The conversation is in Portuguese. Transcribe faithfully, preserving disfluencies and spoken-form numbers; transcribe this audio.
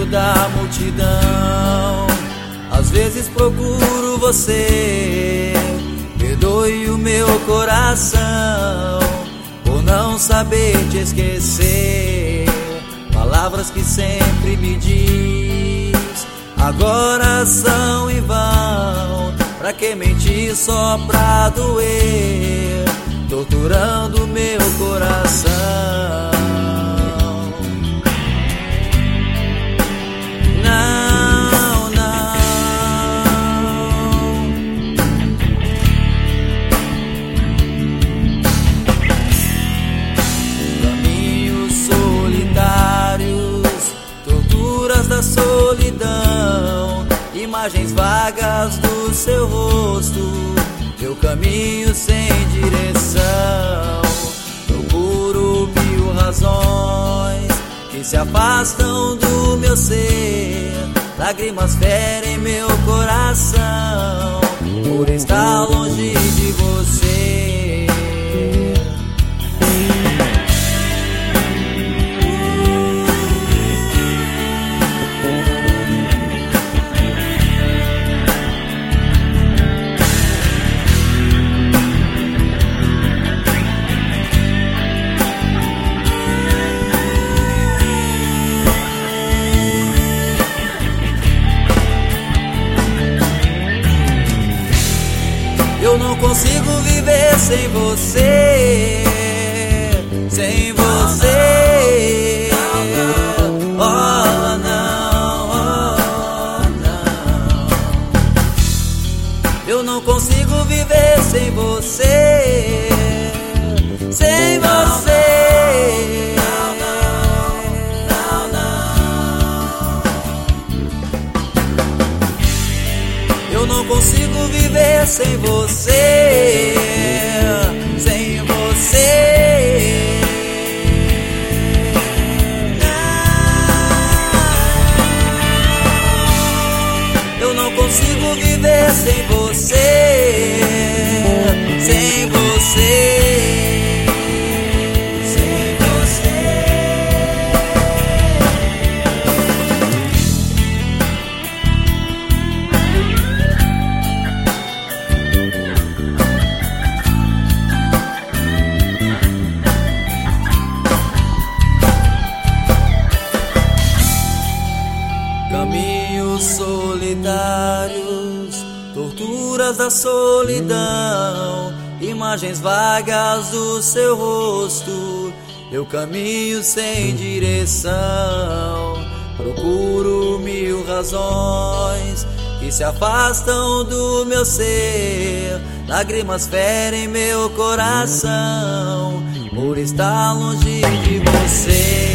da multidão. Às vezes procuro você, perdoe o meu coração por não saber te esquecer. Palavras que sempre me diz, agora são em vão. Pra que mentir só pra doer, torturando meu coração? Não, não. Caminhos solitários, torturas da solidão, imagens vagas do seu rosto, meu caminho sem direção. Procuro mil razões que se afastam do meu ser, lágrimas ferem meu coração por estar longe de você. Eu não consigo viver sem você, sem você. Oh não, oh não. Eu não consigo viver sem você, sem você. Não, não, não. Eu não consigo viver sem você, sem você. Eu não consigo viver sem você, sem você. Caminhos solitários, torturas da solidão, imagens vagas do seu rosto, eu caminho sem direção. Procuro mil razões que se afastam do meu ser, lágrimas ferem meu coração por estar longe de você.